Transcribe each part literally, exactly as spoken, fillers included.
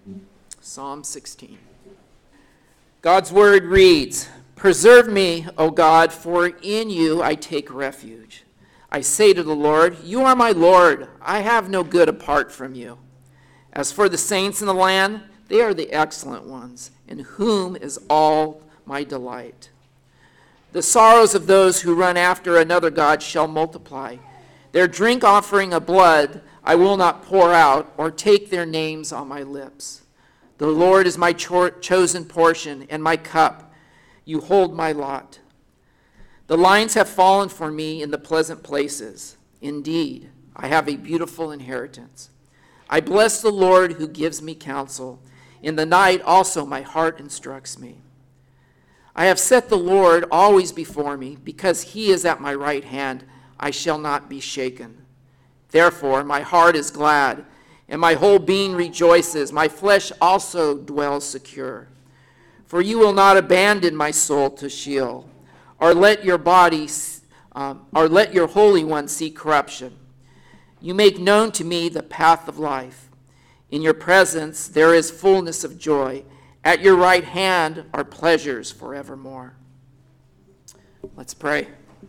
Psalm sixteen. God's word reads, "Preserve me, O God, for in you I take refuge. I say to the Lord, you are my Lord. I have no good apart from you. As for the saints in the land, they are the excellent ones, in whom is all my delight. The sorrows of those who run after another god shall multiply. Their drink offering of blood I will not pour out, or take their names on my lips. The Lord is my cho- chosen portion and my cup. You hold my lot. The lines have fallen for me in the pleasant places. Indeed, I have a beautiful inheritance. I bless the Lord who gives me counsel. In the night also my heart instructs me. I have set the Lord always before me. Because he is at my right hand, I shall not be shaken. Therefore my heart is glad, and my whole being rejoices. My flesh also dwells secure. For you will not abandon my soul to Sheol, or let your body, um, or let your Holy One see corruption. You make known to me the path of life. In your presence there is fullness of joy. At your right hand are pleasures forevermore." Let's pray.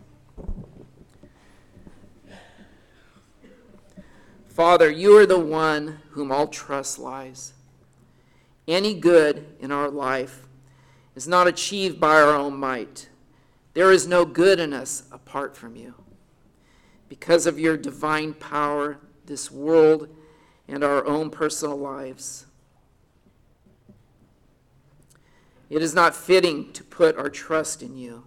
Father, you are the one whom all trust lies. Any good in our life is not achieved by our own might. There is no good in us apart from you. Because of your divine power, this world and our own personal lives, it is not fitting to put our trust in you.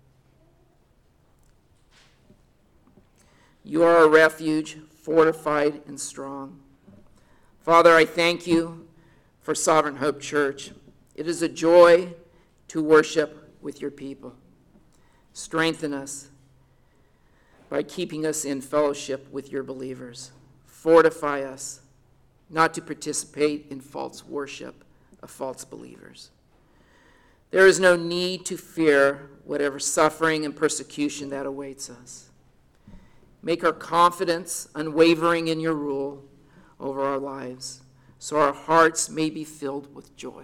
You are a refuge, fortified and strong. Father, I thank you for Sovereign Hope Church. It is a joy to worship with your people. Strengthen us by keeping us in fellowship with your believers. Fortify us not to participate in false worship of false believers. There is no need to fear whatever suffering and persecution that awaits us. Make our confidence unwavering in your rule over our lives, so our hearts may be filled with joy.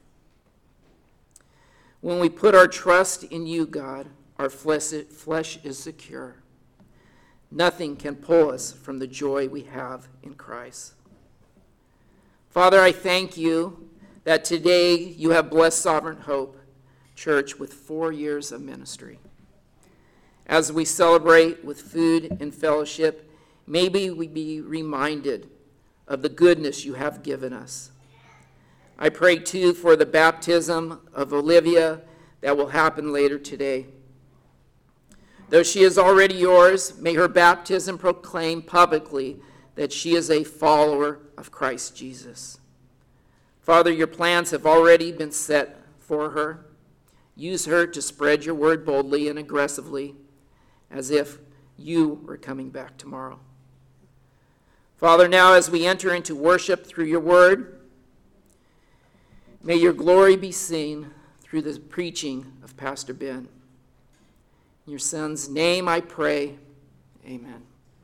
When we put our trust in you, God, our flesh is secure. Nothing can pull us from the joy we have in Christ. Father, I thank you that today you have blessed Sovereign Hope Church with four years of ministry. As we celebrate with food and fellowship, maybe we be reminded of the goodness you have given us. I pray too for the baptism of Olivia that will happen later today. Though she is already yours, may her baptism proclaim publicly that she is a follower of Christ Jesus. Father, your plans have already been set for her. Use her to spread your word boldly and aggressively, as if you were coming back tomorrow. Father, now as we enter into worship through your word, may your glory be seen through the preaching of Pastor Ben. In your son's name I pray, amen.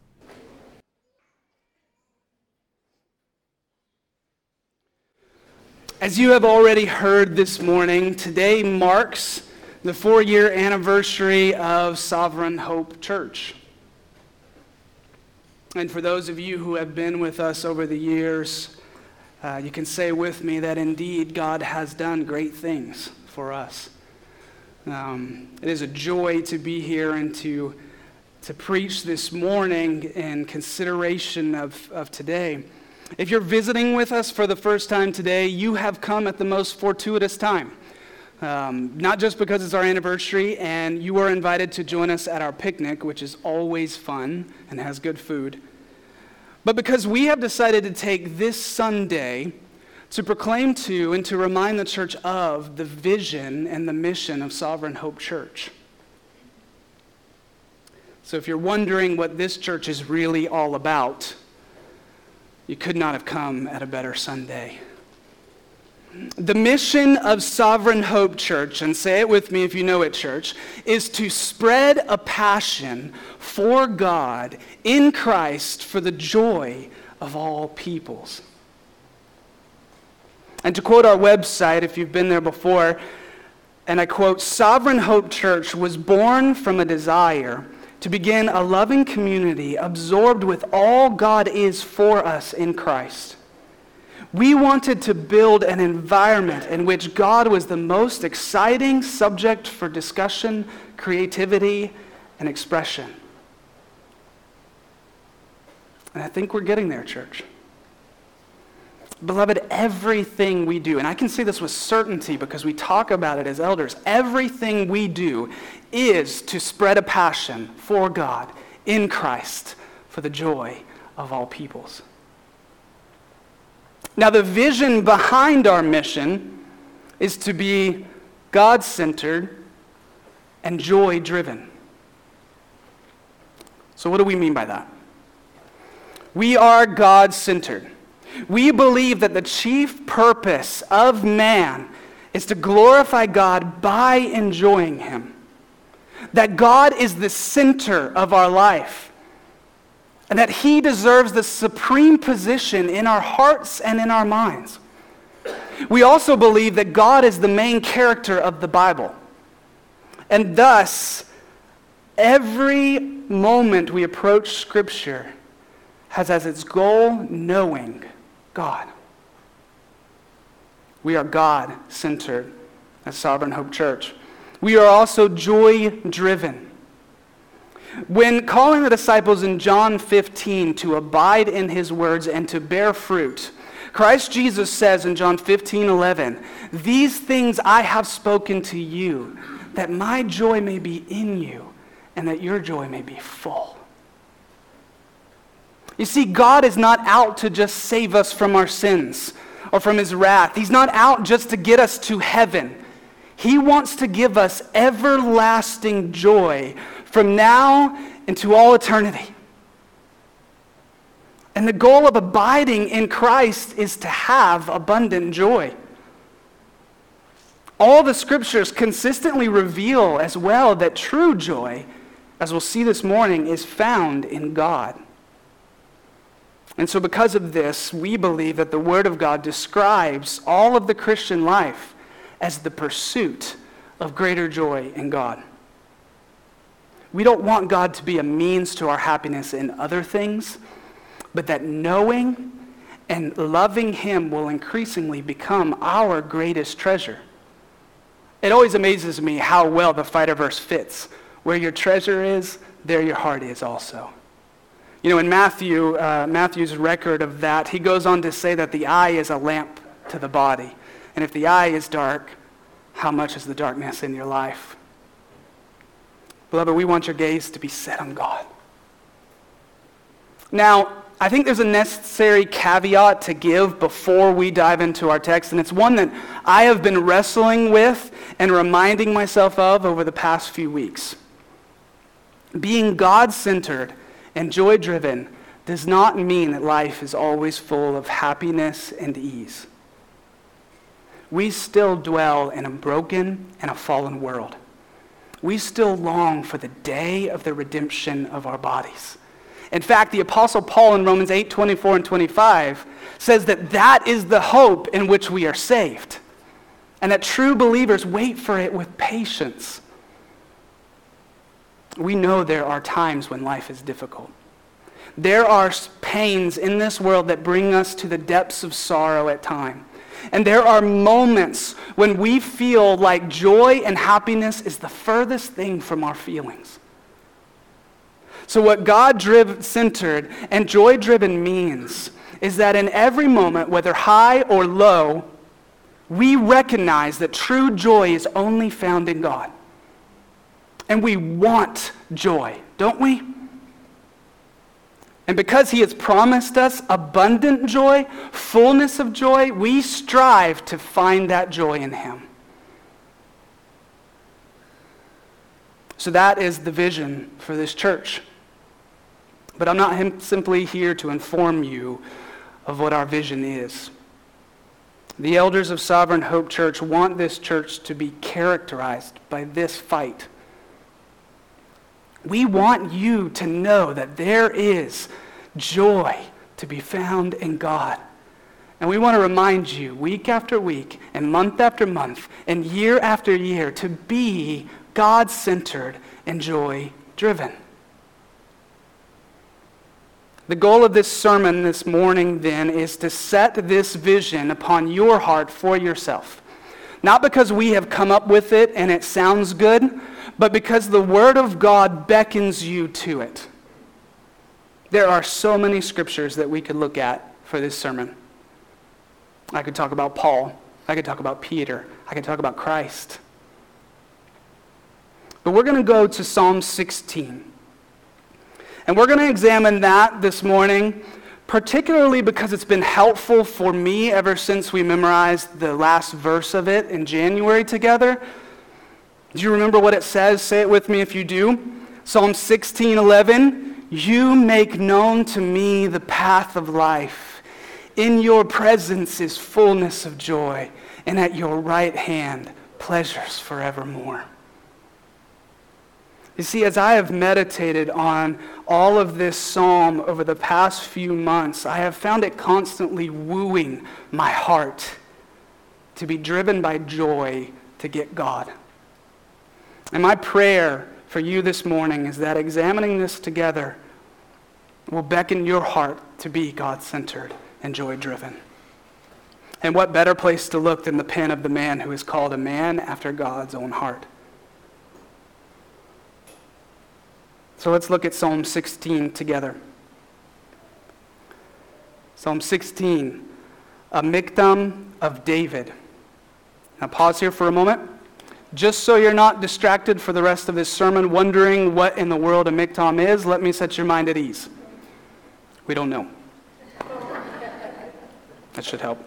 As you have already heard this morning, today marks the four-year anniversary of Sovereign Hope Church. And for those of you who have been with us over the years, uh, you can say with me that indeed God has done great things for us. Um, it is a joy to be here and to, to preach this morning in consideration of, of today. If you're visiting with us for the first time today, you have come at the most fortuitous time. Um, not just because it's our anniversary, and you are invited to join us at our picnic, which is always fun and has good food, but because we have decided to take this Sunday to proclaim to and to remind the church of the vision and the mission of Sovereign Hope Church. So if you're wondering what this church is really all about, you could not have come at a better Sunday. The mission of Sovereign Hope Church, and say it with me if you know it, church, is to spread a passion for God in Christ for the joy of all peoples. And to quote our website, if you've been there before, and I quote, "Sovereign Hope Church was born from a desire to begin a loving community absorbed with all God is for us in Christ. We wanted to build an environment in which God was the most exciting subject for discussion, creativity, and expression." And I think we're getting there, church. Beloved, everything we do, and I can say this with certainty because we talk about it as elders, everything we do is to spread a passion for God in Christ for the joy of all peoples. Now, the vision behind our mission is to be God-centered and joy-driven. So what do we mean by that? We are God-centered. We believe that the chief purpose of man is to glorify God by enjoying Him. That God is the center of our life. And that He deserves the supreme position in our hearts and in our minds. We also believe that God is the main character of the Bible. And thus, every moment we approach Scripture has as its goal knowing God. We are God-centered at Sovereign Hope Church. We are also joy-driven. When calling the disciples in John fifteen to abide in His words and to bear fruit, Christ Jesus says in John fifteen eleven, "These things I have spoken to you, that my joy may be in you, and that your joy may be full." You see, God is not out to just save us from our sins or from His wrath. He's not out just to get us to heaven. He wants to give us everlasting joy from now into all eternity. And the goal of abiding in Christ is to have abundant joy. All the Scriptures consistently reveal as well that true joy, as we'll see this morning, is found in God. And so because of this, we believe that the Word of God describes all of the Christian life as the pursuit of greater joy in God. We don't want God to be a means to our happiness in other things, but that knowing and loving Him will increasingly become our greatest treasure. It always amazes me how well the fighter verse fits. Where your treasure is, there your heart is also. You know, in Matthew, uh, Matthew's record of that, he goes on to say that the eye is a lamp to the body. And if the eye is dark, how much is the darkness in your life? Beloved, we want your gaze to be set on God. Now, I think there's a necessary caveat to give before we dive into our text, and it's one that I have been wrestling with and reminding myself of over the past few weeks. Being God-centered and joy-driven does not mean that life is always full of happiness and ease. We still dwell in a broken and a fallen world. We still long for the day of the redemption of our bodies. In fact, the Apostle Paul in Romans eight, twenty-four and twenty-five says that that is the hope in which we are saved, and that true believers wait for it with patience. We know there are times when life is difficult. There are pains in this world that bring us to the depths of sorrow at times. And there are moments when we feel like joy and happiness is the furthest thing from our feelings. So what God-centered and joy-driven means is that in every moment, whether high or low, we recognize that true joy is only found in God. And we want joy, don't we? And because He has promised us abundant joy, fullness of joy, we strive to find that joy in Him. So that is the vision for this church. But I'm not simply here to inform you of what our vision is. The elders of Sovereign Hope Church want this church to be characterized by this fight. We want you to know that there is joy to be found in God. And we want to remind you week after week and month after month and year after year to be God-centered and joy-driven. The goal of this sermon this morning, then, is to set this vision upon your heart for yourself. Not because we have come up with it and it sounds good, but because the Word of God beckons you to it. There are so many scriptures that we could look at for this sermon. I could talk about Paul. I could talk about Peter. I could talk about Christ. But we're going to go to Psalm sixteen. And we're going to examine that this morning, particularly because it's been helpful for me ever since we memorized the last verse of it in January together. Do you remember what it says? Say it with me if you do. Psalm sixteen eleven, you make known to me the path of life. In your presence is fullness of joy, and at your right hand pleasures forevermore. You see, as I have meditated on all of this psalm over the past few months, I have found it constantly wooing my heart to be driven by joy to get God. And my prayer for you this morning is that examining this together will beckon your heart to be God-centered and joy-driven. And what better place to look than the pen of the man who is called a man after God's own heart? So let's look at Psalm sixteen together. Psalm sixteen, a miktam of David. Now pause here for a moment. Just so you're not distracted for the rest of this sermon, wondering what in the world a miktam is, let me set your mind at ease. We don't know. That should help.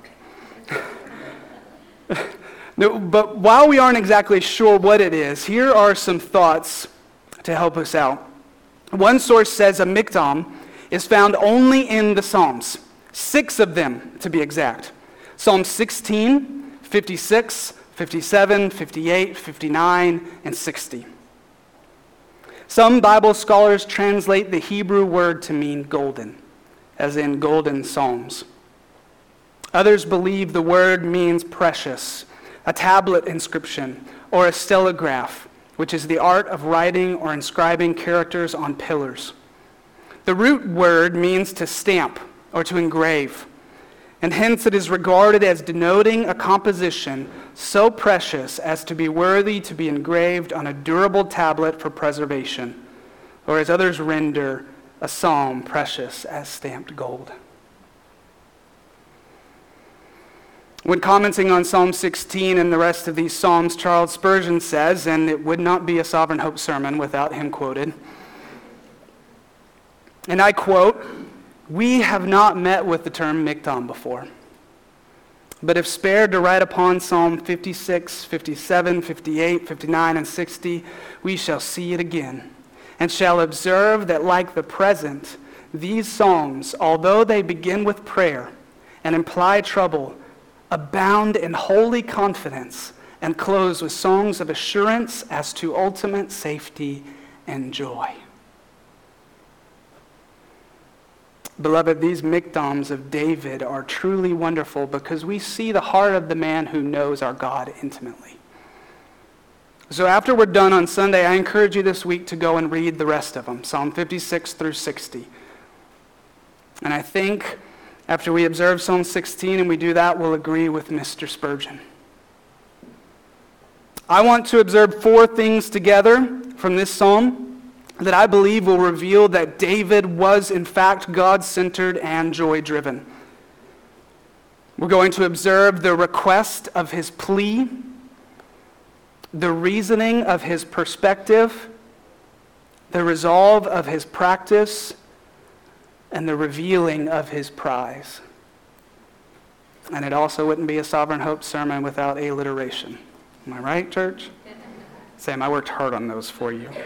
No, but while we aren't exactly sure what it is, here are some thoughts to help us out. One source says a miktam is found only in the Psalms, six of them to be exact. Psalm sixteen, fifty-six, fifty-seven, fifty-eight, fifty-nine, and sixty. Some Bible scholars translate the Hebrew word to mean golden, as in golden psalms. Others believe the word means precious, a tablet inscription, or a stellograph, which is the art of writing or inscribing characters on pillars. The root word means to stamp or to engrave, and hence it is regarded as denoting a composition so precious as to be worthy to be engraved on a durable tablet for preservation, or as others render, a psalm precious as stamped gold. When commenting on Psalm sixteen and the rest of these Psalms, Charles Spurgeon says, and it would not be a Sovereign Hope sermon without him quoted, and I quote, "We have not met with the term miktam before, but if spared to write upon Psalm fifty-six, fifty-seven, fifty-eight, fifty-nine, and sixty, we shall see it again, and shall observe that like the present, these Psalms, although they begin with prayer and imply trouble, abound in holy confidence and close with songs of assurance as to ultimate safety and joy." Beloved, these miktams of David are truly wonderful because we see the heart of the man who knows our God intimately. So after we're done on Sunday, I encourage you this week to go and read the rest of them, Psalm fifty-six through sixty. And I think after we observe Psalm sixteen and we do that, we'll agree with Mister Spurgeon. I want to observe four things together from this psalm that I believe will reveal that David was in fact God-centered and joy-driven. We're going to observe the request of his plea, the reasoning of his perspective, the resolve of his practice, and the revealing of his prize. And it also wouldn't be a Sovereign Hope sermon without alliteration. Am I right, church? Sam, I worked hard on those for you.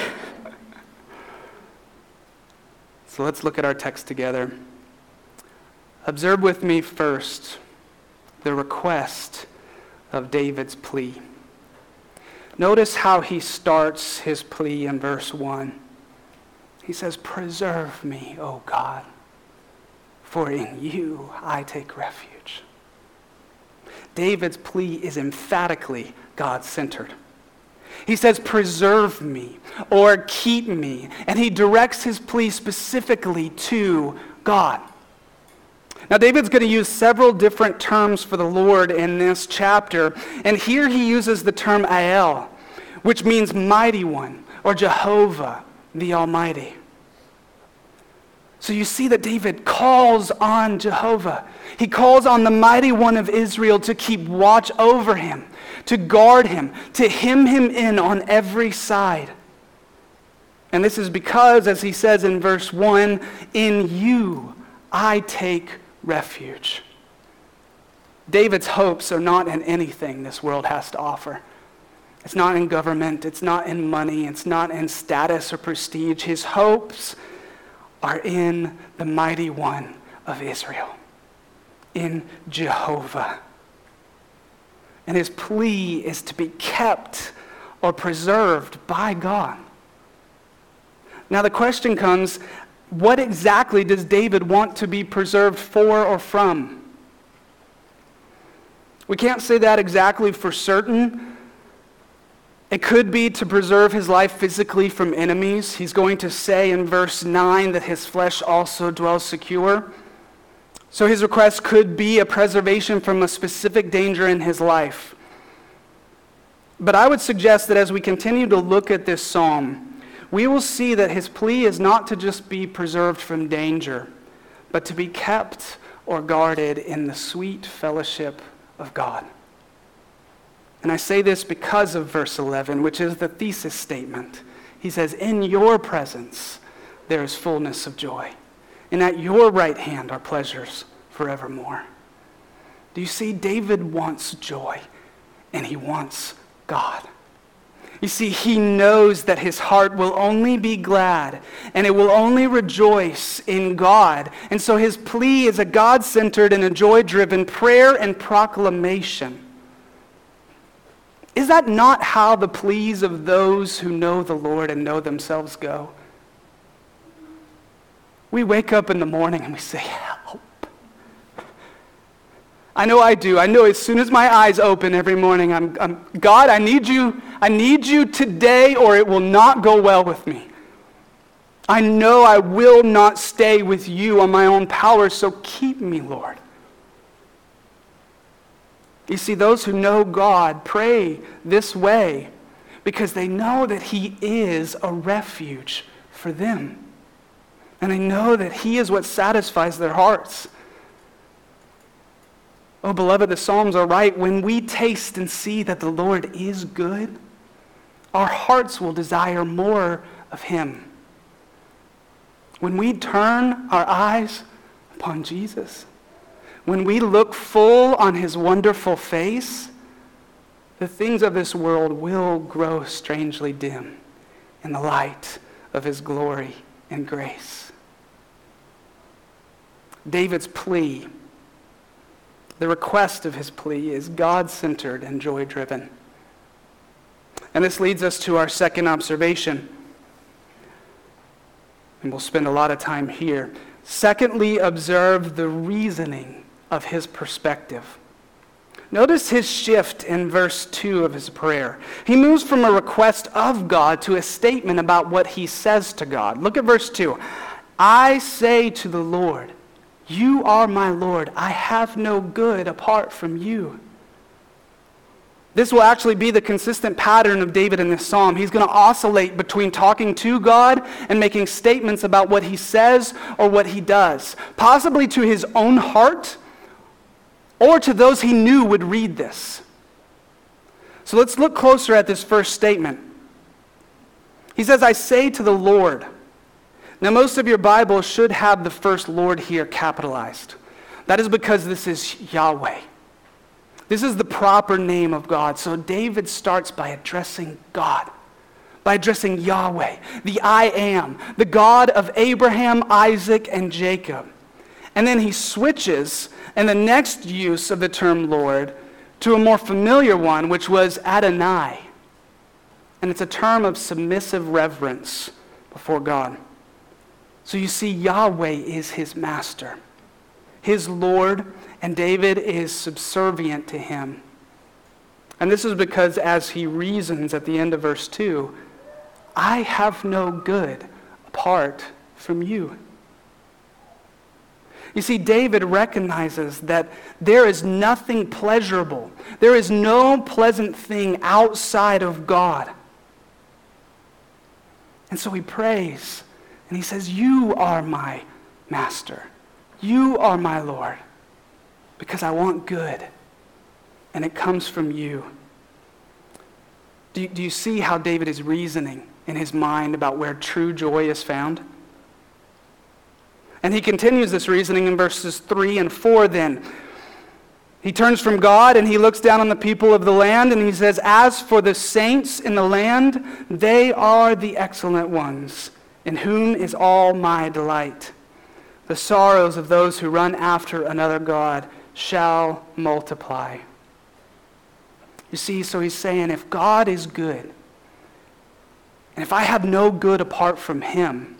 So let's look at our text together. Observe with me first the request of David's plea. Notice how he starts his plea in verse one. He says, "Preserve me, O God, for in you I take refuge. David's plea is emphatically God-centered. He says, preserve me or keep me, and he directs his plea specifically to God. Now, David's going to use several different terms for the Lord in this chapter, and here he uses the term El, which means mighty one, or Jehovah, the Almighty. So you see that David calls on Jehovah. He calls on the mighty one of Israel to keep watch over him, to guard him, to hem him in on every side. And this is because, as he says in verse one, in you I take refuge. David's hopes are not in anything this world has to offer. It's not in government, it's not in money, it's not in status or prestige. His hopes are in the mighty one of Israel, in Jehovah. And his plea is to be kept or preserved by God. Now the question comes, what exactly does David want to be preserved for or from? We can't say that exactly for certain. It could be to preserve his life physically from enemies. He's going to say in verse nine that his flesh also dwells secure. So his request could be a preservation from a specific danger in his life. But I would suggest that as we continue to look at this psalm, we will see that his plea is not to just be preserved from danger, but to be kept or guarded in the sweet fellowship of God. And I say this because of verse eleven, which is the thesis statement. He says, in your presence there is fullness of joy, and at your right hand are pleasures forevermore. Do you see? David wants joy, and he wants God. You see, he knows that his heart will only be glad, and it will only rejoice in God. And so his plea is a God-centered and a joy-driven prayer and proclamation. Is that not how the pleas of those who know the Lord and know themselves go? We wake up in the morning and we say, help. I know I do. I know as soon as my eyes open every morning, I'm, I'm God, I need you. I need you today or it will not go well with me. I know I will not stay with you on my own power, so keep me, Lord. You see, those who know God pray this way because they know that he is a refuge for them. And they know that he is what satisfies their hearts. Oh, beloved, the Psalms are right. When we taste and see that the Lord is good, our hearts will desire more of him. When we turn our eyes upon Jesus, when we look full on his wonderful face, the things of this world will grow strangely dim in the light of his glory and grace. David's plea, the request of his plea, is God-centered and joy-driven. And this leads us to our second observation. And we'll spend a lot of time here. Secondly, observe the reasoning of his perspective. Notice his shift in verse two of his prayer. He moves from a request of God to a statement about what he says to God. Look at verse two. I say to the Lord, you are my Lord. I have no good apart from you. This will actually be the consistent pattern of David in this psalm. He's going to oscillate between talking to God and making statements about what he says or what he does, possibly to his own heart or to those he knew would read this. So let's look closer at this first statement. He says, I say to the Lord. Now, most of your Bibles should have the first Lord here capitalized. That is because this is Yahweh. This is the proper name of God. So David starts by addressing God, by addressing Yahweh, the I Am, the God of Abraham, Isaac, and Jacob. And then he switches in the next use of the term Lord to a more familiar one, which was Adonai. And it's a term of submissive reverence before God. So you see, Yahweh is his master. his Lord, and David is subservient to him. And this is because as he reasons at the end of verse two, I have no good apart from you. You see, David recognizes that there is nothing pleasurable. There is no pleasant thing outside of God. And so he prays, and he says, you are my master. You are my Lord, because I want good, and it comes from you. Do you, do you see how David is reasoning in his mind about where true joy is found? And he continues this reasoning in verses three and four then. He turns from God and he looks down on the people of the land and he says, as for the saints in the land, they are the excellent ones, in whom is all my delight. The sorrows of those who run after another God shall multiply. You see, so he's saying, if God is good, and if I have no good apart from him,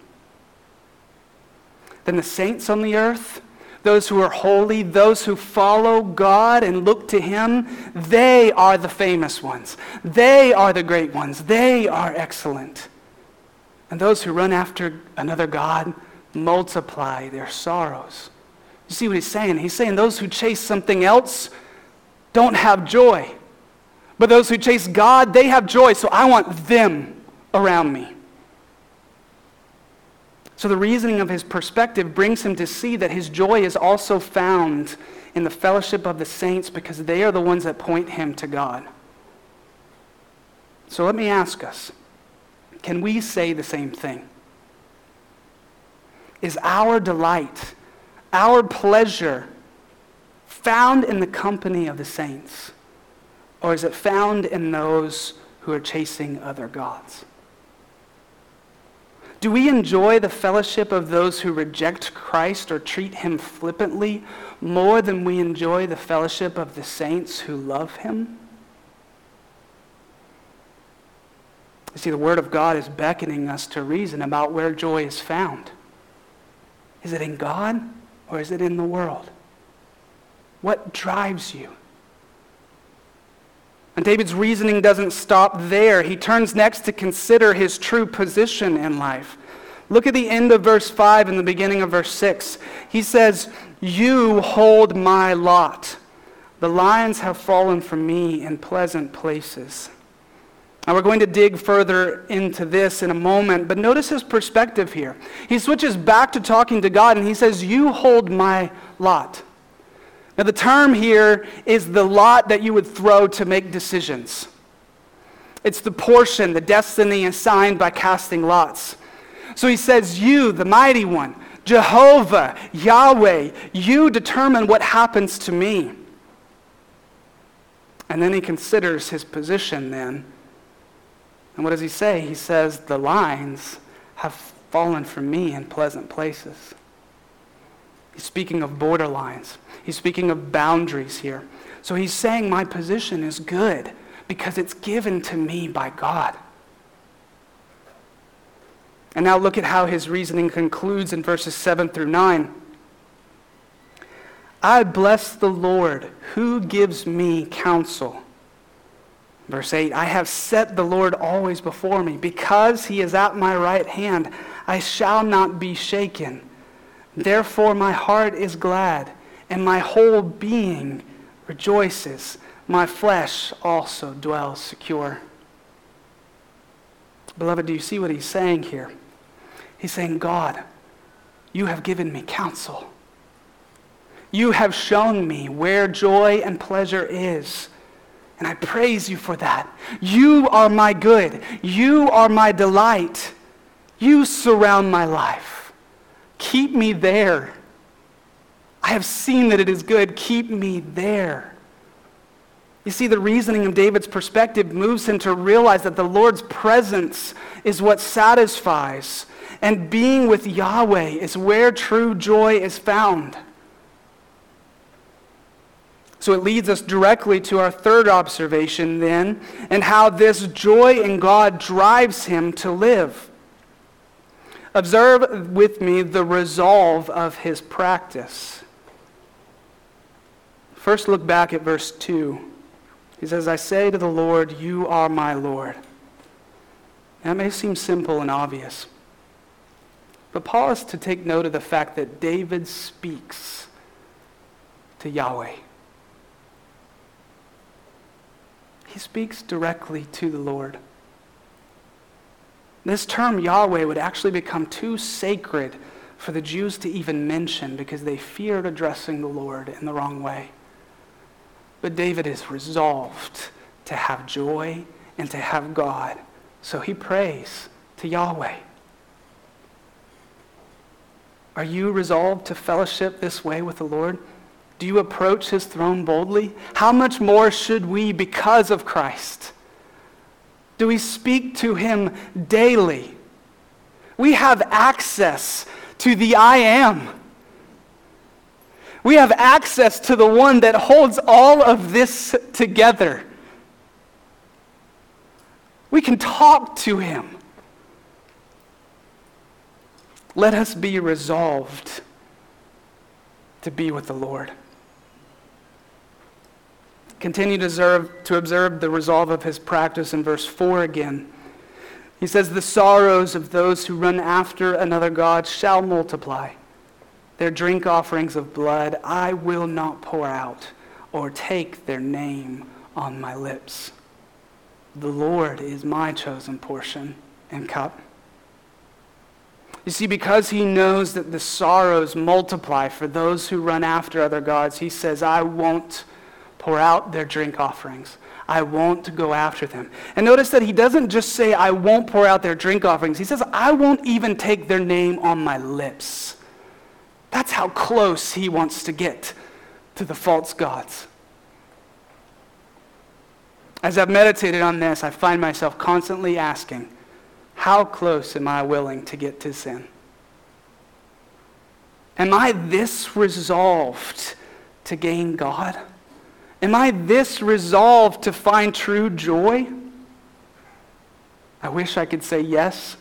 then the saints on the earth, those who are holy, those who follow God and look to him, they are the famous ones. They are the great ones. They are excellent. And those who run after another God multiply their sorrows. You see what he's saying? He's saying those who chase something else don't have joy. But those who chase God, they have joy. So I want them around me. So the reasoning of his perspective brings him to see that his joy is also found in the fellowship of the saints, because they are the ones that point him to God. So let me ask us, can we say the same thing? Is our delight, our pleasure, found in the company of the saints? Or is it found in those who are chasing other gods? Do we enjoy the fellowship of those who reject Christ or treat him flippantly more than we enjoy the fellowship of the saints who love him? You see, the Word of God is beckoning us to reason about where joy is found. Is it in God or is it in the world? What drives you? And David's reasoning doesn't stop there. He turns next to consider his true position in life. Look at the end of verse five and the beginning of verse six. He says, you hold my lot. The lines have fallen for me in pleasant places. Now we're going to dig further into this in a moment, but notice his perspective here. He switches back to talking to God and he says, you hold my lot. Now the term here is the lot that you would throw to make decisions. It's the portion, the destiny assigned by casting lots. So he says, you, the mighty one, Jehovah, Yahweh, you determine what happens to me. And then he considers his position then. And what does he say? He says, the lines have fallen for me in pleasant places. He's speaking of borderlines. He's speaking of boundaries here. So he's saying my position is good because it's given to me by God. And now look at how his reasoning concludes in verses seven through nine. I bless the Lord who gives me counsel. Verse eight, I have set the Lord always before me. Because he is at my right hand, I shall not be shaken. Therefore my heart is glad, and my whole being rejoices. My flesh also dwells secure. Beloved, do you see what he's saying here? He's saying, God, you have given me counsel. You have shown me where joy and pleasure is. And I praise you for that. You are my good. You are my delight. You surround my life. Keep me there. I have seen that it is good. Keep me there. You see, the reasoning of David's perspective moves him to realize that the Lord's presence is what satisfies, and being with Yahweh is where true joy is found. So it leads us directly to our third observation then, and how this joy in God drives him to live. Observe with me the resolve of his practice. First, look back at verse two. He says, I say to the Lord, you are my Lord. That may seem simple and obvious, but pause to take note of the fact that David speaks to Yahweh. He speaks directly to the Lord. This term Yahweh would actually become too sacred for the Jews to even mention because they feared addressing the Lord in the wrong way. But David is resolved to have joy and to have God, so he prays to Yahweh. Are you resolved to fellowship this way with the Lord? Do you approach his throne boldly? How much more should we because of Christ? Do we speak to him daily? We have access to the I Am. We have access to the one that holds all of this together. We can talk to him. Let us be resolved to be with the Lord. Continue to observe, to observe the resolve of his practice in verse four again. He says, the sorrows of those who run after another god shall multiply. Their drink offerings of blood I will not pour out, or take their name on my lips. The Lord is my chosen portion and cup. You see, because he knows that the sorrows multiply for those who run after other gods, he says, I won't pour out their drink offerings. I won't go after them. And notice that he doesn't just say, I won't pour out their drink offerings. He says, I won't even take their name on my lips. That's how close he wants to get to the false gods. As I've meditated on this, I find myself constantly asking, how close am I willing to get to sin? Am I this resolved to gain God? Am I this resolved to find true joy? I wish I could say yes.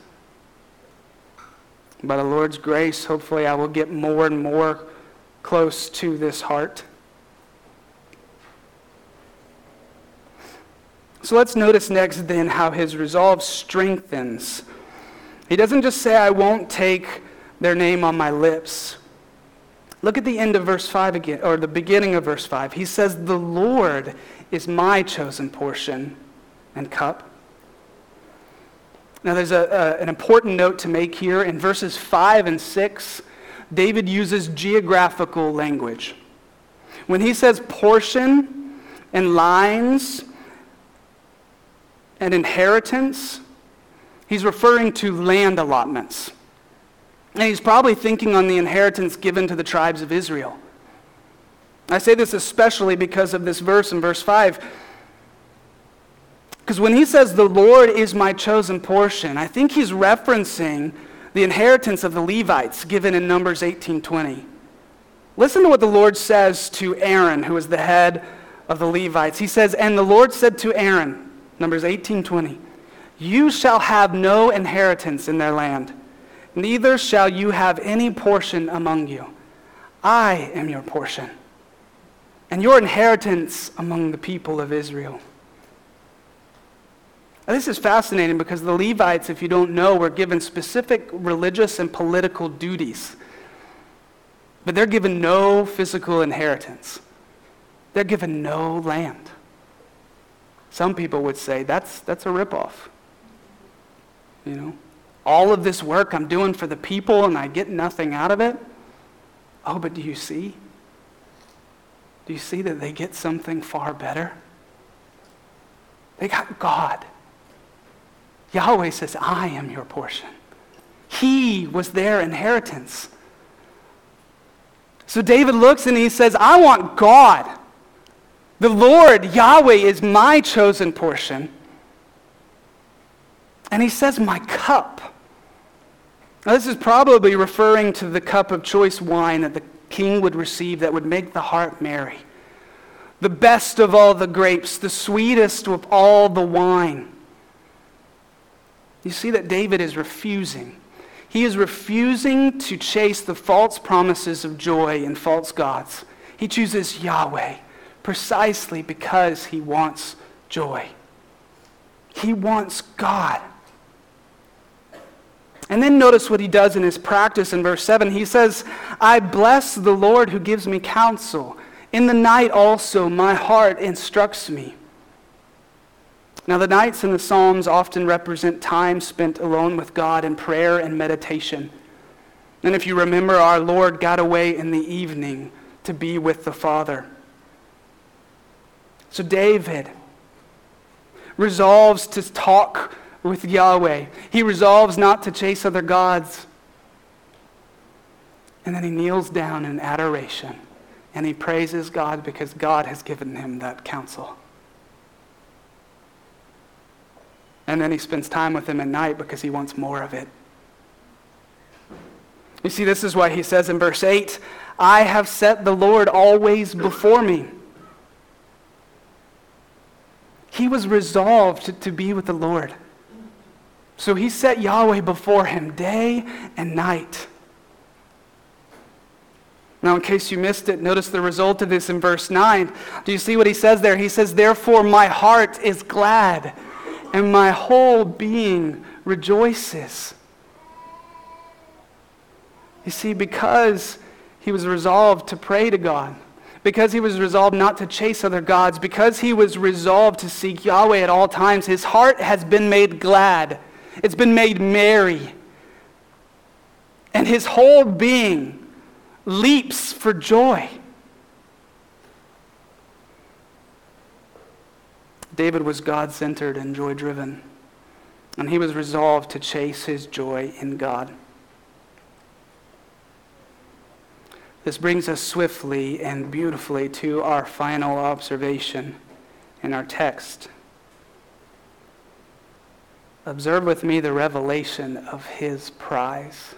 By the Lord's grace, hopefully I will get more and more close to this heart. So let's notice next then how his resolve strengthens. He doesn't just say, I won't take their name on my lips. Look at the end of verse five again, or the beginning of verse five. He says, the Lord is my chosen portion and cup. Now there's a, a, an important note to make here. In verses five and six, David uses geographical language. When he says portion and lines and inheritance, he's referring to land allotments. And he's probably thinking on the inheritance given to the tribes of Israel. I say this especially because of this verse in verse five. Because when he says, the Lord is my chosen portion, I think he's referencing the inheritance of the Levites given in Numbers eighteen twenty. Listen to what the Lord says to Aaron, who is the head of the Levites. He says, and the Lord said to Aaron, Numbers eighteen twenty, you shall have no inheritance in their land, neither shall you have any portion among you. I am your portion, and your inheritance among the people of Israel. Now, this is fascinating because the Levites, if you don't know, were given specific religious and political duties. But they're given no physical inheritance. They're given no land. Some people would say that's that's a ripoff. You know, all of this work I'm doing for the people and I get nothing out of it. Oh, but do you see? Do you see that they get something far better? They got God. Yahweh says, I am your portion. He was their inheritance. So David looks and he says, I want God. The Lord, Yahweh, is my chosen portion. And he says, my cup. Now this is probably referring to the cup of choice wine that the king would receive that would make the heart merry. The best of all the grapes, the sweetest of all the wine. You see that David is refusing. He is refusing to chase the false promises of joy and false gods. He chooses Yahweh, precisely because he wants joy. He wants God. And then notice what he does in his practice in verse seven. He says, I bless the Lord who gives me counsel. In the night also my heart instructs me. Now the nights in the Psalms often represent time spent alone with God in prayer and meditation. And if you remember, our Lord got away in the evening to be with the Father. So David resolves to talk with Yahweh. He resolves not to chase other gods. And then he kneels down in adoration and he praises God because God has given him that counsel. And then he spends time with him at night because he wants more of it. You see, this is why he says in verse eight, I have set the Lord always before me. He was resolved to, to be with the Lord. So he set Yahweh before him day and night. Now, in case you missed it, notice the result of this in verse nine. Do you see what he says there? He says, therefore my heart is glad, and my whole being rejoices. You see, because he was resolved to pray to God, because he was resolved not to chase other gods, because he was resolved to seek Yahweh at all times, his heart has been made glad. It's been made merry. And his whole being leaps for joy. David was God-centered and joy-driven, and he was resolved to chase his joy in God. This brings us swiftly and beautifully to our final observation in our text. Observe with me the revelation of his prize.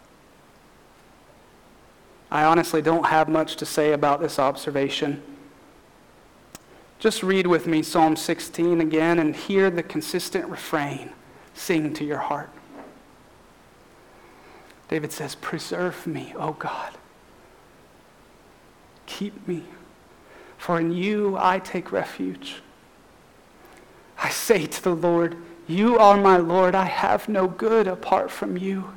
I honestly don't have much to say about this observation. Just read with me Psalm sixteen again and hear the consistent refrain sing to your heart. David says, preserve me, O God. Keep me, for in you I take refuge. I say to the Lord, you are my Lord. I have no good apart from you.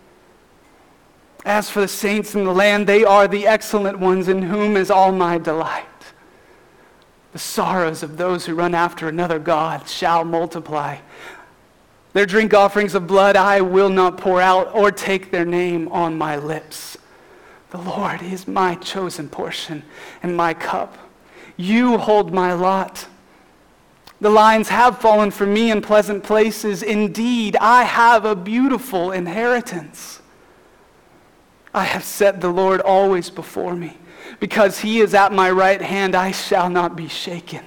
As for the saints in the land, they are the excellent ones in whom is all my delight. The sorrows of those who run after another god shall multiply. Their drink offerings of blood I will not pour out or take their name on my lips. The Lord is my chosen portion and my cup. You hold my lot. The lines have fallen for me in pleasant places. Indeed, I have a beautiful inheritance. I have set the Lord always before me. Because he is at my right hand, I shall not be shaken.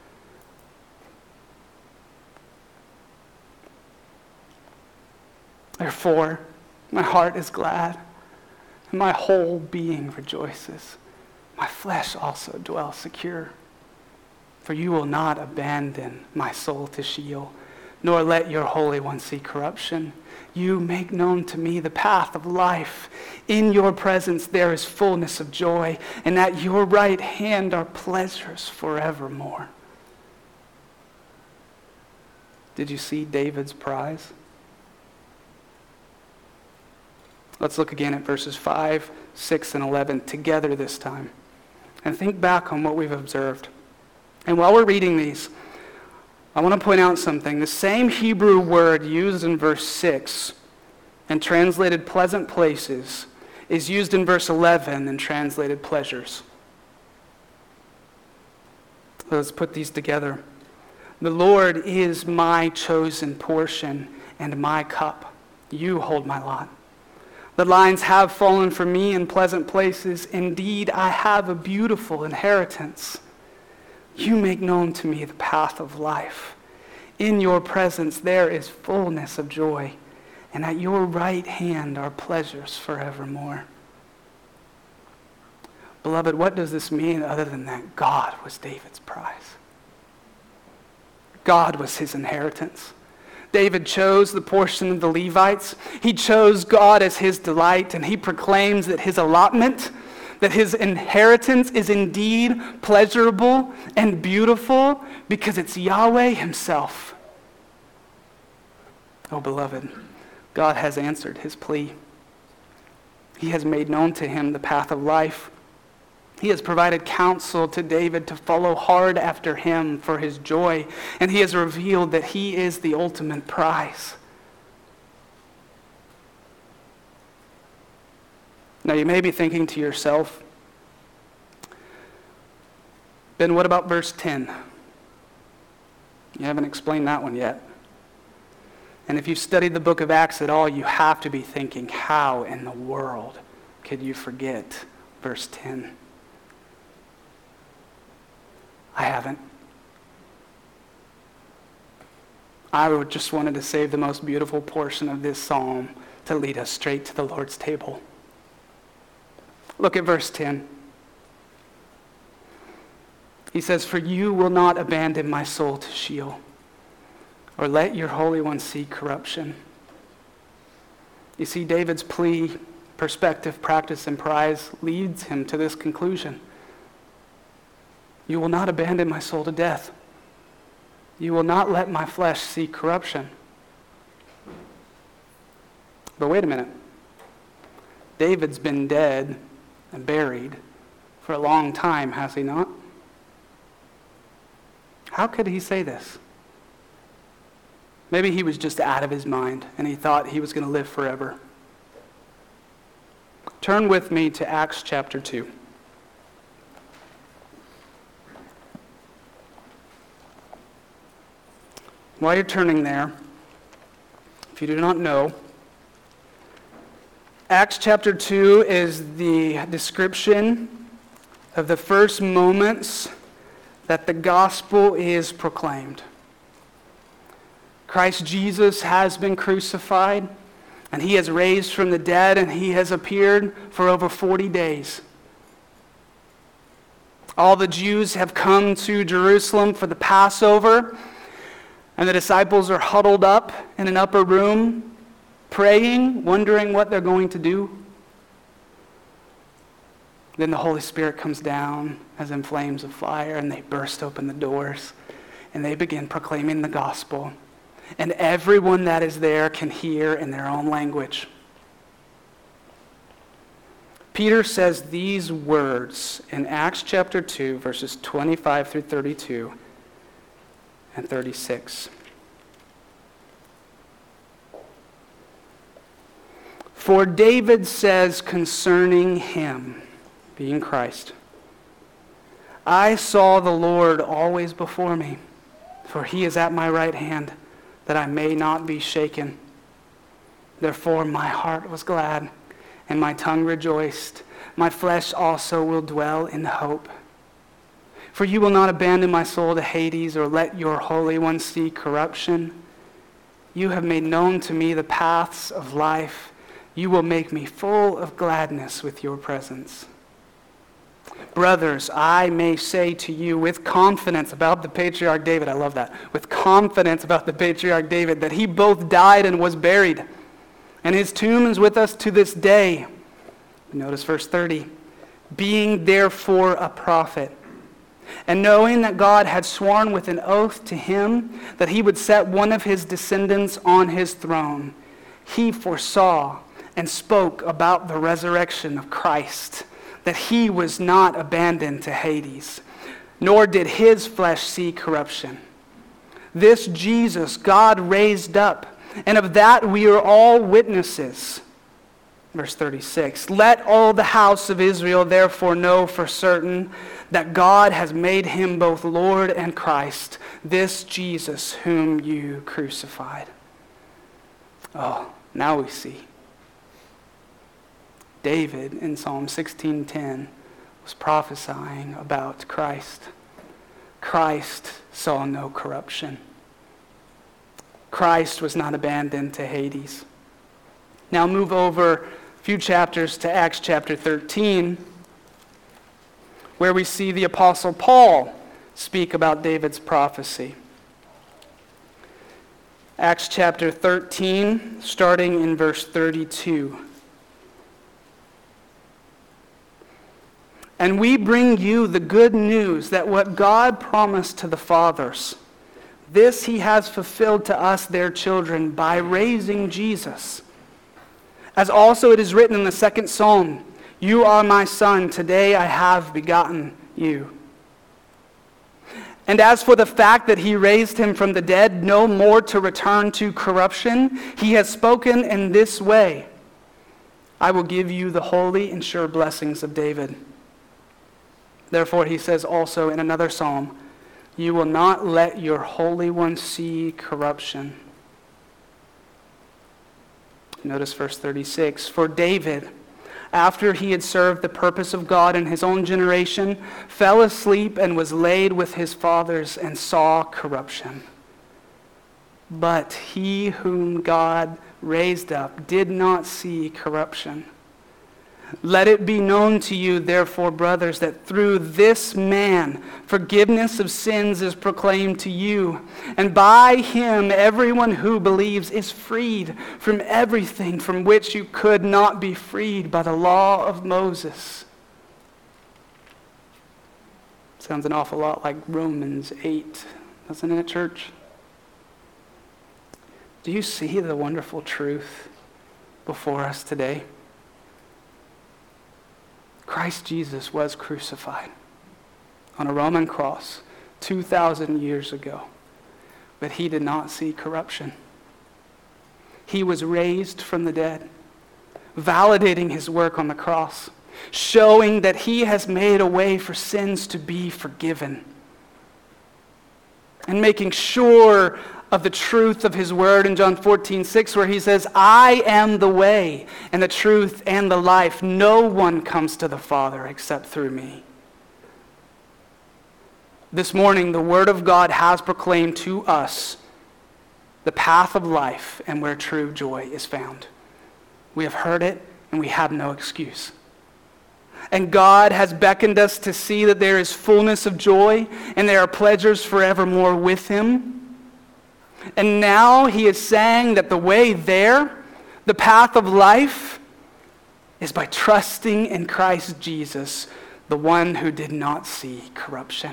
Therefore, my heart is glad, and my whole being rejoices. My flesh also dwells secure. For you will not abandon my soul to Sheol, nor let your Holy One see corruption. You make known to me the path of life. In your presence there is fullness of joy, and at your right hand are pleasures forevermore. Did you see David's prize? Let's look again at verses five, six, and eleven together this time, and think back on what we've observed. And while we're reading these, I want to point out something. The same Hebrew word used in verse six and translated pleasant places is used in verse eleven and translated pleasures. Let's put these together. The Lord is my chosen portion and my cup. You hold my lot. The lines have fallen for me in pleasant places. Indeed, I have a beautiful inheritance. You make known to me the path of life. In your presence there is fullness of joy, and at your right hand are pleasures forevermore. Beloved, what does this mean other than that God was David's prize? God was his inheritance. David chose the portion of the Levites. He chose God as his delight, and he proclaims that his allotment, that his inheritance is indeed pleasurable and beautiful because it's Yahweh himself. Oh, beloved, God has answered his plea. He has made known to him the path of life. He has provided counsel to David to follow hard after him for his joy, and he has revealed that he is the ultimate prize. Now you may be thinking to yourself, Ben, what about verse ten? You haven't explained that one yet. And if you've studied the book of Acts at all, you have to be thinking, how in the world could you forget verse ten? I haven't. I would just wanted to save the most beautiful portion of this psalm to lead us straight to the Lord's table. Look at verse ten. He says, "For you will not abandon my soul to Sheol, or let your Holy One see corruption." You see, David's plea, perspective, practice, and prize leads him to this conclusion. You will not abandon my soul to death. You will not let my flesh see corruption. But wait a minute. David's been dead and buried for a long time, has he not? How could he say this? Maybe he was just out of his mind and he thought he was going to live forever. Turn with me to Acts chapter two. While you're turning there, if you do not know, Acts chapter two is the description of the first moments that the gospel is proclaimed. Christ Jesus has been crucified, and he has raised from the dead, and he has appeared for over forty days. All the Jews have come to Jerusalem for the Passover, and the disciples are huddled up in an upper room, praying, wondering what they're going to do. Then the Holy Spirit comes down as in flames of fire, and they burst open the doors, and they begin proclaiming the gospel. And everyone that is there can hear in their own language. Peter says these words in Acts chapter two, verses twenty-five through thirty-two and thirty-six. For David says concerning him, being Christ, I saw the Lord always before me, for he is at my right hand, that I may not be shaken. Therefore my heart was glad, and my tongue rejoiced. My flesh also will dwell in hope. For you will not abandon my soul to Hades, or let your Holy One see corruption. You have made known to me the paths of life. You will make me full of gladness with your presence. Brothers, I may say to you with confidence about the patriarch David, I love that, with confidence about the patriarch David, that he both died and was buried, and his tomb is with us to this day. Notice verse thirty. Being therefore a prophet, and knowing that God had sworn with an oath to him that he would set one of his descendants on his throne, he foresaw and spoke about the resurrection of Christ, that he was not abandoned to Hades, nor did his flesh see corruption. This Jesus God raised up, and of that we are all witnesses. Verse thirty-six, let all the house of Israel therefore know for certain that God has made him both Lord and Christ, this Jesus whom you crucified. Oh, now we see. David in Psalm sixteen ten was prophesying about Christ. Christ saw no corruption. Christ was not abandoned to Hades. Now move over a few chapters to Acts chapter thirteen, where we see the Apostle Paul speak about David's prophecy. Acts chapter thirteen, starting in verse thirty-two. And we bring you the good news that what God promised to the fathers, this he has fulfilled to us, their children, by raising Jesus. As also it is written in the second psalm, you are my son, today I have begotten you. And as for the fact that he raised him from the dead, no more to return to corruption, he has spoken in this way, I will give you the holy and sure blessings of David. Therefore he says also in another psalm, you will not let your Holy One see corruption. Notice verse thirty-six. For David, after he had served the purpose of God in his own generation, fell asleep and was laid with his fathers and saw corruption. But he whom God raised up did not see corruption. Let it be known to you, therefore, brothers, that through this man forgiveness of sins is proclaimed to you. And by him everyone who believes is freed from everything from which you could not be freed by the law of Moses. Sounds an awful lot like Romans eight, doesn't it, church? Do you see the wonderful truth before us today? Christ Jesus was crucified on a Roman cross two thousand years ago, but he did not see corruption. He was raised from the dead, validating his work on the cross, showing that he has made a way for sins to be forgiven, and making sure of the truth of his word in John fourteen six, where he says, I am the way and the truth and the life. No one comes to the Father except through me. This morning, the word of God has proclaimed to us the path of life and where true joy is found. We have heard it and we have no excuse. And God has beckoned us to see that there is fullness of joy and there are pleasures forevermore with him. And now he is saying that the way there, the path of life, is by trusting in Christ Jesus, the one who did not see corruption.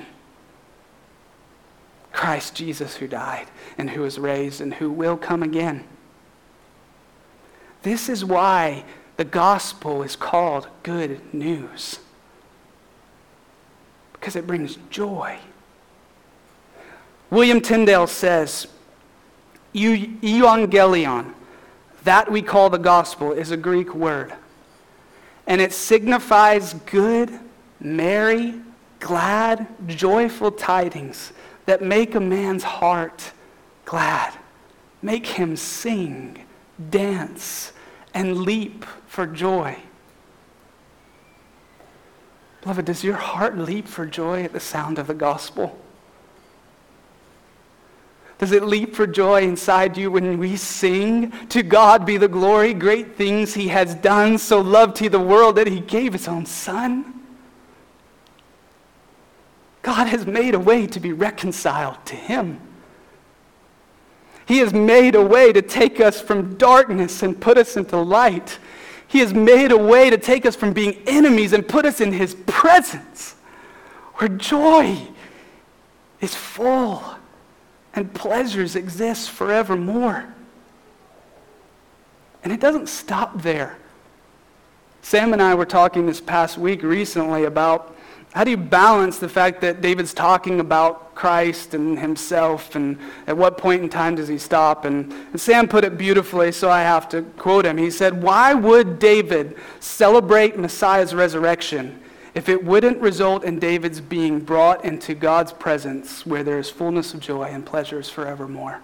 Christ Jesus who died and who was raised and who will come again. This is why the gospel is called good news. Because it brings joy. William Tyndale says, euangelion, that we call the gospel, is a Greek word. And it signifies good, merry, glad, joyful tidings that make a man's heart glad, make him sing, dance, and leap for joy. Beloved, does your heart leap for joy at the sound of the gospel? Does it leap for joy inside you when we sing, to God be the glory, great things he has done, so loved he the world that he gave his own son? God has made a way to be reconciled to him. He has made a way to take us from darkness and put us into light. He has made a way to take us from being enemies and put us in his presence, where joy is full and pleasures exist forevermore. And it doesn't stop there. Sam and I were talking this past week recently about how do you balance the fact that David's talking about Christ and himself, and at what point in time does he stop? And, and Sam put it beautifully, so I have to quote him. He said, why would David celebrate Messiah's resurrection if it wouldn't result in David's being brought into God's presence where there is fullness of joy and pleasures forevermore?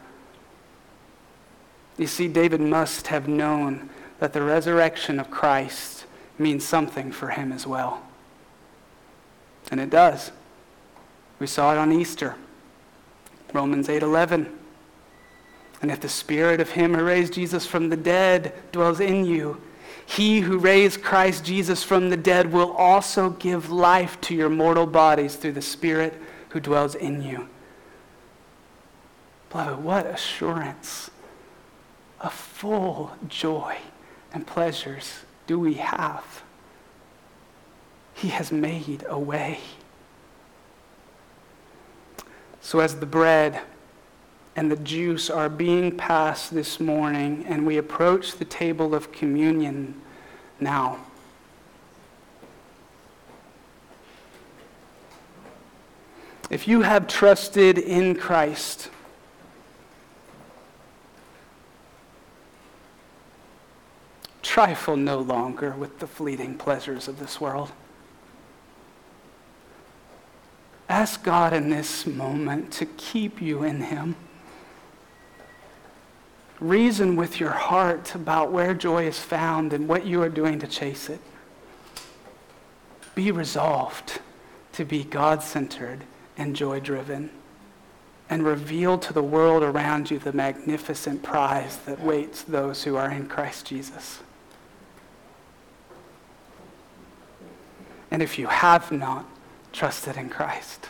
You see, David must have known that the resurrection of Christ means something for him as well. And it does. We saw it on Easter. Romans eight eleven. And if the spirit of him who raised Jesus from the dead dwells in you, he who raised Christ Jesus from the dead will also give life to your mortal bodies through the Spirit who dwells in you. Beloved, what assurance of full joy and pleasures do we have? He has made a way. So as the bread and the juice are being passed this morning, and we approach the table of communion now, if you have trusted in Christ, trifle no longer with the fleeting pleasures of this world. Ask God in this moment to keep you in Him. Reason with your heart about where joy is found and what you are doing to chase it. Be resolved to be God-centered and joy-driven, and reveal to the world around you the magnificent prize that waits those who are in Christ Jesus. And if you have not trusted in Christ,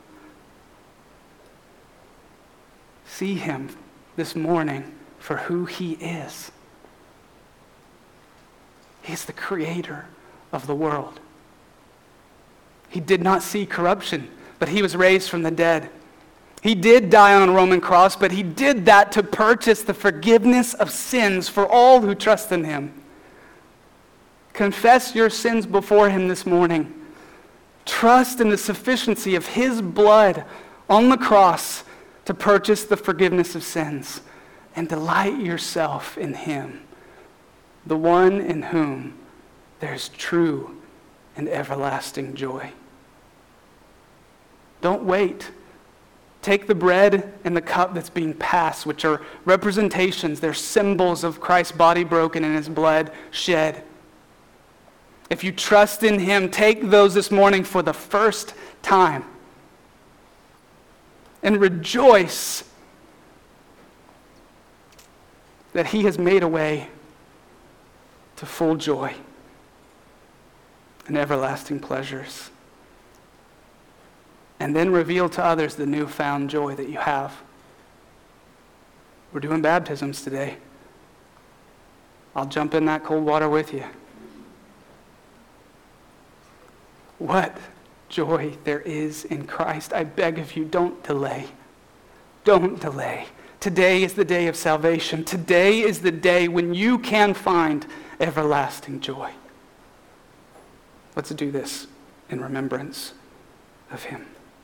see Him this morning for who He is. He's the creator of the world. He did not see corruption, but He was raised from the dead. He did die on a Roman cross, but He did that to purchase the forgiveness of sins for all who trust in Him. Confess your sins before Him this morning. Trust in the sufficiency of His blood on the cross to purchase the forgiveness of sins, and delight yourself in Him, the one in whom there's true and everlasting joy. Don't wait. Take the bread and the cup that's being passed, which are representations, they're symbols of Christ's body broken and His blood shed. If you trust in Him, take those this morning for the first time and rejoice that He has made a way to full joy and everlasting pleasures. And then reveal to others the newfound joy that you have. We're doing baptisms today. I'll jump in that cold water with you. What joy there is in Christ. I beg of you, don't delay. Don't delay. Today is the day of salvation. Today is the day when you can find everlasting joy. Let's do this in remembrance of Him.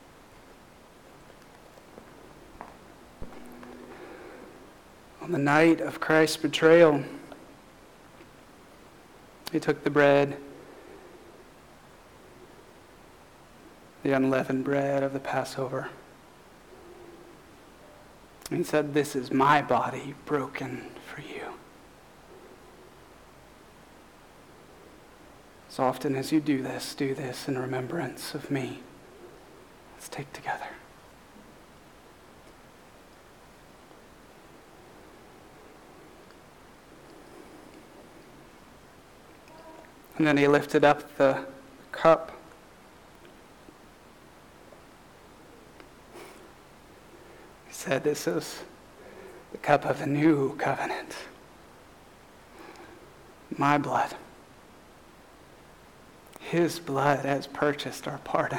On the night of Christ's betrayal, He took the bread, the unleavened bread of the Passover, and He said, "This is my body broken for you." As often as you do this, do this in remembrance of me. Let's take together. And then He lifted up the cup. He said, "This is the cup of the new covenant. My blood. His blood has purchased our pardon."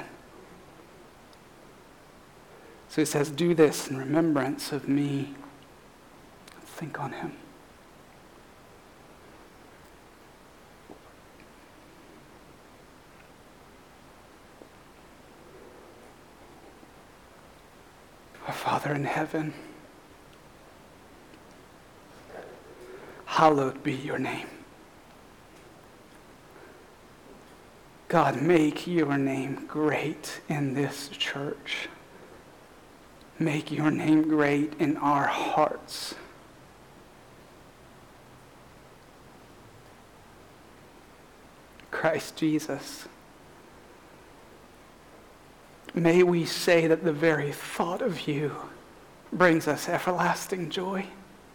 So He says, "Do this in remembrance of me." Think on Him. Our Father in heaven, hallowed be your name. God, make your name great in this church. Make your name great in our hearts. Christ Jesus, may we say that the very thought of you brings us everlasting joy.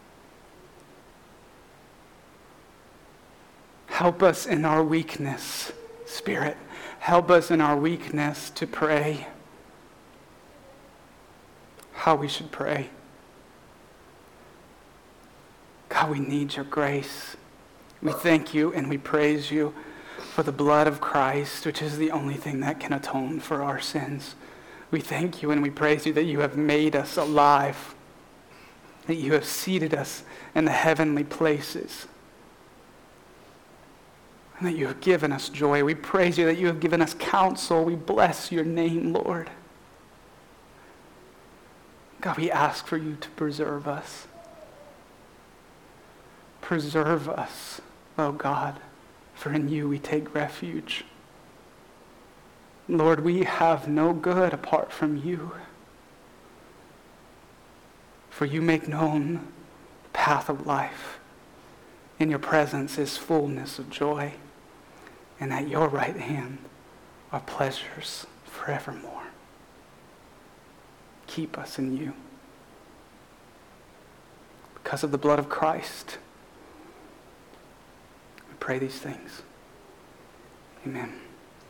Help us in our weakness, Spirit. Help us in our weakness to pray how we should pray. God, we need your grace. We thank you and we praise you for the blood of Christ, which is the only thing that can atone for our sins. We thank you and we praise you that you have made us alive, that you have seated us in the heavenly places, and that you have given us joy. We praise you that you have given us counsel. We bless your name, Lord. God, we ask for you to preserve us. Preserve us, oh God, for in you we take refuge. Lord, we have no good apart from you. For you make known the path of life. In your presence is fullness of joy, and at your right hand are pleasures forevermore. Keep us in you. Because of the blood of Christ, we pray these things. Amen.